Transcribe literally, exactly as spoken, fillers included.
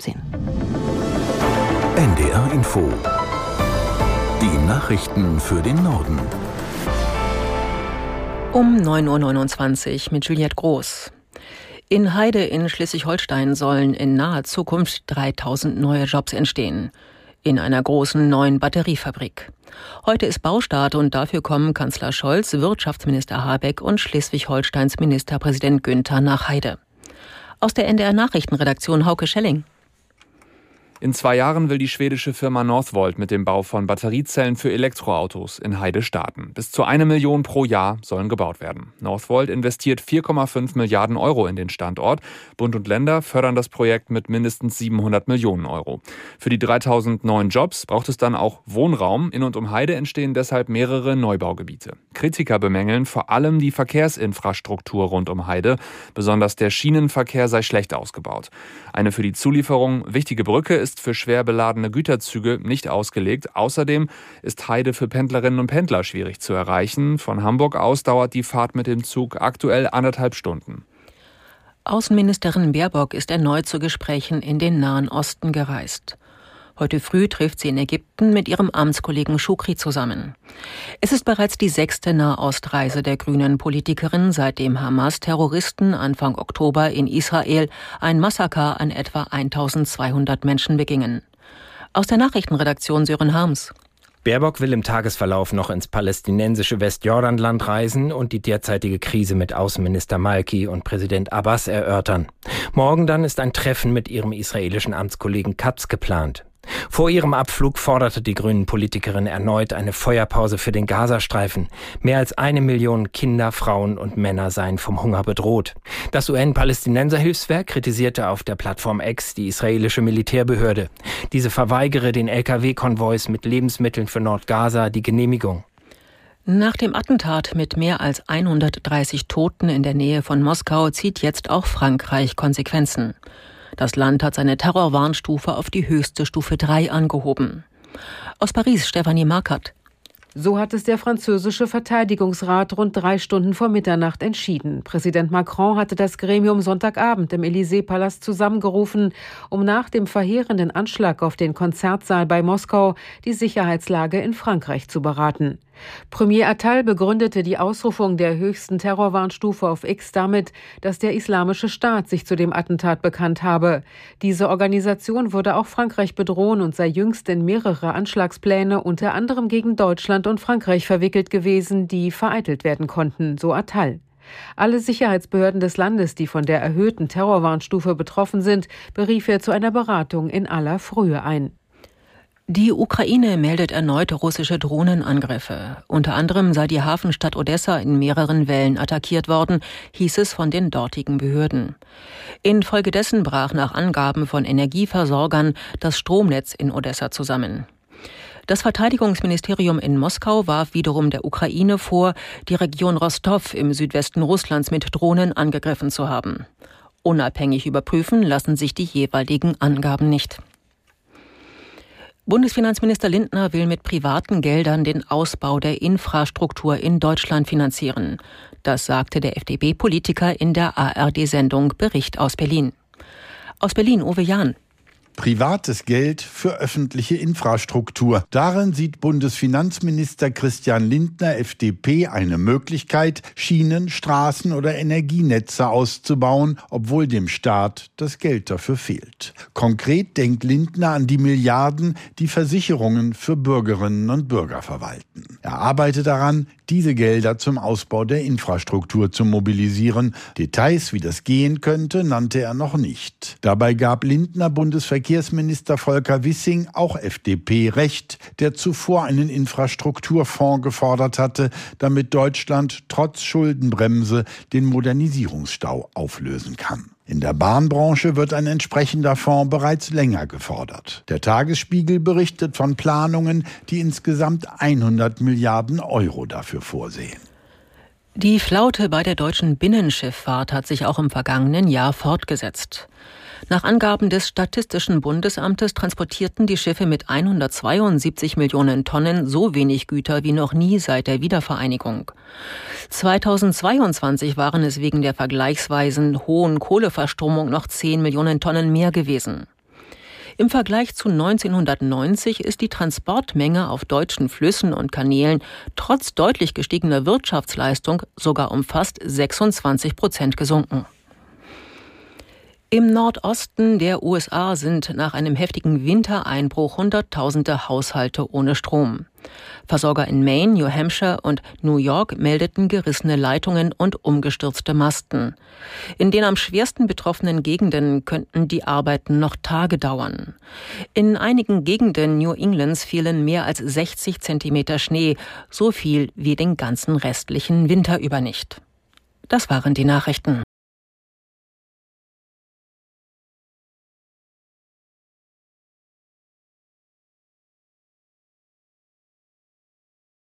siebzehn. N D R Info. Die Nachrichten für den Norden. Um neun Uhr neunundzwanzig mit Juliette Groß. In Heide in Schleswig-Holstein sollen in naher Zukunft dreitausend neue Jobs entstehen. In einer großen neuen Batteriefabrik. Heute ist Baustart und dafür kommen Kanzler Scholz, Wirtschaftsminister Habeck und Schleswig-Holsteins Ministerpräsident Günther nach Heide. Aus der N D R Nachrichtenredaktion Hauke Schelling. In zwei Jahren will die schwedische Firma Northvolt mit dem Bau von Batteriezellen für Elektroautos in Heide starten. Bis zu eine Million pro Jahr sollen gebaut werden. Northvolt investiert vier Komma fünf Milliarden Euro in den Standort. Bund und Länder fördern das Projekt mit mindestens siebenhundert Millionen Euro. Für die dreitausend neuen Jobs braucht es dann auch Wohnraum. In und um Heide entstehen deshalb mehrere Neubaugebiete. Kritiker bemängeln vor allem die Verkehrsinfrastruktur rund um Heide. Besonders der Schienenverkehr sei schlecht ausgebaut. Eine für die Zulieferung wichtige Brücke ist für schwer beladene Güterzüge nicht ausgelegt. Außerdem ist Heide für Pendlerinnen und Pendler schwierig zu erreichen. Von Hamburg aus dauert die Fahrt mit dem Zug aktuell anderthalb Stunden. Außenministerin Baerbock ist erneut zu Gesprächen in den Nahen Osten gereist. Heute früh trifft sie in Ägypten mit ihrem Amtskollegen Shukri zusammen. Es ist bereits die sechste Nahostreise der grünen Politikerin, seitdem Hamas-Terroristen Anfang Oktober in Israel ein Massaker an etwa eintausendzweihundert Menschen begingen. Aus der Nachrichtenredaktion Sören Harms. Baerbock will im Tagesverlauf noch ins palästinensische Westjordanland reisen und die derzeitige Krise mit Außenminister Malki und Präsident Abbas erörtern. Morgen dann ist ein Treffen mit ihrem israelischen Amtskollegen Katz geplant. Vor ihrem Abflug forderte die Grünen-Politikerin erneut eine Feuerpause für den Gazastreifen. Mehr als eine Million Kinder, Frauen und Männer seien vom Hunger bedroht. Das U N-Palästinenser-Hilfswerk kritisierte auf der Plattform X die israelische Militärbehörde. Diese verweigere den L K W-Konvois mit Lebensmitteln für Nordgaza die Genehmigung. Nach dem Attentat mit mehr als hundertdreißig Toten in der Nähe von Moskau zieht jetzt auch Frankreich Konsequenzen. Das Land hat seine Terrorwarnstufe auf die höchste Stufe drei angehoben. Aus Paris, Stefanie Markert. So hat es der französische Verteidigungsrat rund drei Stunden vor Mitternacht entschieden. Präsident Macron hatte das Gremium Sonntagabend im Élysée-Palast zusammengerufen, um nach dem verheerenden Anschlag auf den Konzertsaal bei Moskau die Sicherheitslage in Frankreich zu beraten. Premier Attal begründete die Ausrufung der höchsten Terrorwarnstufe auf X damit, dass der Islamische Staat sich zu dem Attentat bekannt habe. Diese Organisation würde auch Frankreich bedrohen und sei jüngst in mehrere Anschlagspläne unter anderem gegen Deutschland und Frankreich verwickelt gewesen, die vereitelt werden konnten, so Attal. Alle Sicherheitsbehörden des Landes, die von der erhöhten Terrorwarnstufe betroffen sind, berief er zu einer Beratung in aller Frühe ein. Die Ukraine meldet erneut russische Drohnenangriffe. Unter anderem sei die Hafenstadt Odessa in mehreren Wellen attackiert worden, hieß es von den dortigen Behörden. Infolgedessen brach nach Angaben von Energieversorgern das Stromnetz in Odessa zusammen. Das Verteidigungsministerium in Moskau warf wiederum der Ukraine vor, die Region Rostow im Südwesten Russlands mit Drohnen angegriffen zu haben. Unabhängig überprüfen lassen sich die jeweiligen Angaben nicht. Bundesfinanzminister Lindner will mit privaten Geldern den Ausbau der Infrastruktur in Deutschland finanzieren. Das sagte der F D P-Politiker in der A R D-Sendung Bericht aus Berlin. Aus Berlin, Uwe Jahn. Privates Geld für öffentliche Infrastruktur. Darin sieht Bundesfinanzminister Christian Lindner, F D P, eine Möglichkeit, Schienen, Straßen oder Energienetze auszubauen, obwohl dem Staat das Geld dafür fehlt. Konkret denkt Lindner an die Milliarden, die Versicherungen für Bürgerinnen und Bürger verwalten. Er arbeitet daran, diese Gelder zum Ausbau der Infrastruktur zu mobilisieren. Details, wie das gehen könnte, nannte er noch nicht. Dabei gab Lindner Bundesverkehrsminister Volker Wissing, auch F D P, recht, der zuvor einen Infrastrukturfonds gefordert hatte, damit Deutschland trotz Schuldenbremse den Modernisierungsstau auflösen kann. In der Bahnbranche wird ein entsprechender Fonds bereits länger gefordert. Der Tagesspiegel berichtet von Planungen, die insgesamt hundert Milliarden Euro dafür vorsehen. Die Flaute bei der deutschen Binnenschifffahrt hat sich auch im vergangenen Jahr fortgesetzt. Nach Angaben des Statistischen Bundesamtes transportierten die Schiffe mit hundertzweiundsiebzig Millionen Tonnen so wenig Güter wie noch nie seit der Wiedervereinigung. zweitausendzweiundzwanzig waren es wegen der vergleichsweise hohen Kohleverstromung noch zehn Millionen Tonnen mehr gewesen. Im Vergleich zu neunzehnhundertneunzig ist die Transportmenge auf deutschen Flüssen und Kanälen trotz deutlich gestiegener Wirtschaftsleistung sogar um fast sechsundzwanzig Prozent gesunken. Im Nordosten der U S A sind nach einem heftigen Wintereinbruch Hunderttausende Haushalte ohne Strom. Versorger in Maine, New Hampshire und New York meldeten gerissene Leitungen und umgestürzte Masten. In den am schwersten betroffenen Gegenden könnten die Arbeiten noch Tage dauern. In einigen Gegenden New Englands fielen mehr als sechzig Zentimeter Schnee, so viel wie den ganzen restlichen Winter über nicht. Das waren die Nachrichten.